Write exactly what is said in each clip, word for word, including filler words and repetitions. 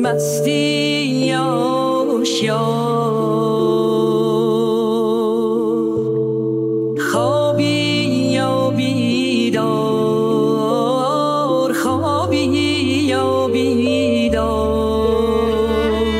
مستی آشیار، خوابی یا بیدار، خوابی یا بیدار.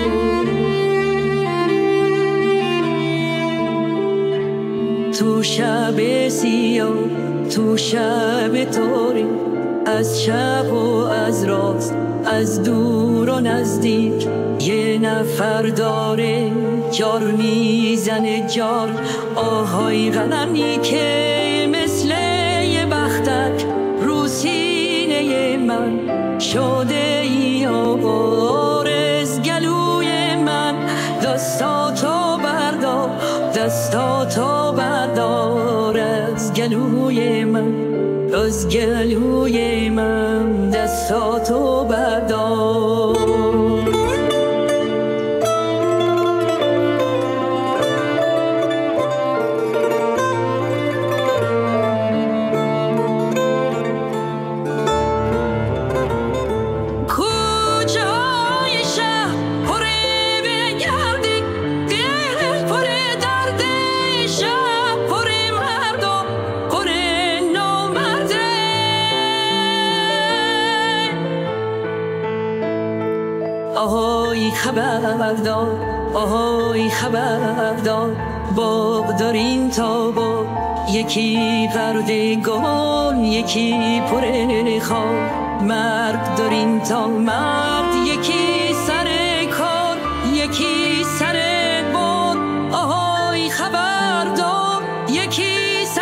تو شب سیاه، تو شب تاری، از شب و از راست، از دور و نزدیک یه نفر داره جار میزنه جار. آهای غنمی که مثل یه بختک رو سینه من شده ای آوار. از گلوی من دستاتو بردار، دستاتو بردار از گلوی من، از گلوی من دستاتو بردار. آهای خبردار، آهای خبردار، باغ داریم تا باغ، یکی پردگان یکی پر خواب. مرد داریم تا مرد، یکی سر کار یکی سر بار. آهای خبردار، یکی سر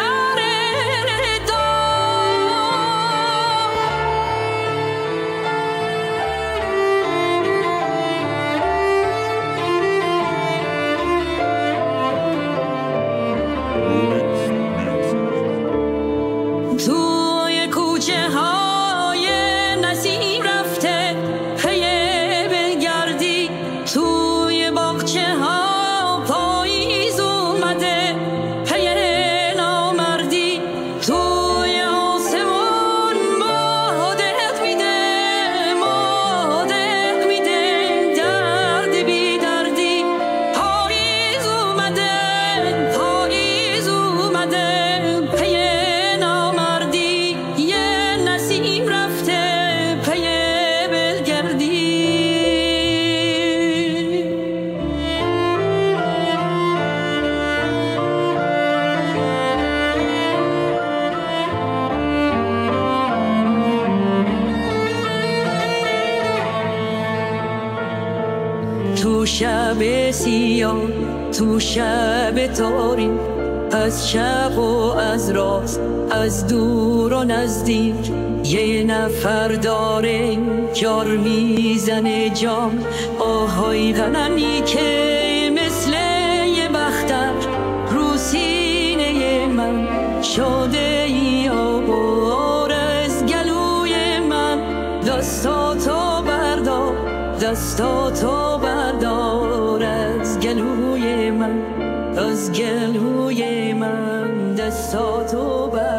توی کوچه های نسیم رفته پی بگردی، توی باغچه ها پاییز اومده پی نامردی. توی آسمون مادت میده، مادت میده درد بی دردی. پاییز اومده، پاییز اومده پی تو شب سیاه، تو شب تاری، از شب و از راست، از دور و نزدیک یه نفر داره جار میزنه جام. آهای غنمی که مثل یه بختک رو سینه من شده ای آوار. از گلوی من دستاتو بردار، دستاتو بردار از گلوی من، از گلوی من دستاتو بردار.